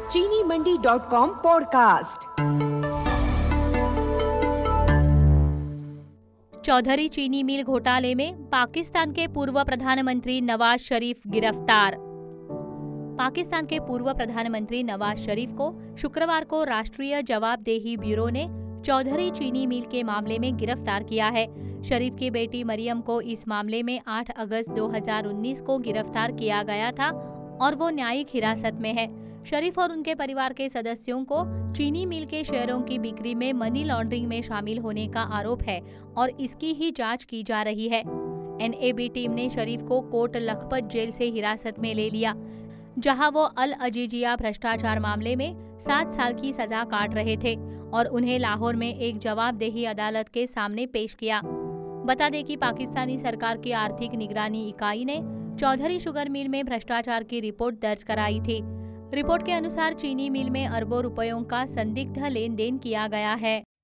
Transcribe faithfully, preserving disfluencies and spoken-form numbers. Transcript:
चीनी Mandi dot com podcast. Chaudhary चीनी mill घोटाले में पाकिस्तान के पूर्व प्रधानमंत्री नवाज शरीफ गिरफ्तार। पाकिस्तान के पूर्व प्रधानमंत्री नवाज शरीफ को शुक्रवार को राष्ट्रीय जवाबदेही ब्यूरो ने चौधरी चीनी मिल के मामले में गिरफ्तार किया है। शरीफ की बेटी मरियम को इस मामले में आठ अगस्त दो हज़ार उन्नीस को गिरफ्तार किया गया था और वो न्यायिक हिरासत में है। शरीफ और उनके परिवार के सदस्यों को चीनी मिल के शेयरों की बिक्री में मनी लॉन्ड्रिंग में शामिल होने का आरोप है और इसकी ही जांच की जा रही है। एन ए बी टीम ने शरीफ को कोट लखपत जेल से हिरासत में ले लिया, जहां वो अल अजीजिया भ्रष्टाचार मामले में सात साल की सजा काट रहे थे और उन्हें लाहौर में एक जवाबदेही अदालत के सामने पेश किया। बता दें कि पाकिस्तानी सरकार की आर्थिक निगरानी इकाई ने चौधरी शुगर मिल में भ्रष्टाचार की रिपोर्ट दर्ज कराई थी। रिपोर्ट के अनुसार चीनी मिल में अरबों रुपयों का संदिग्ध लेन देन किया गया है।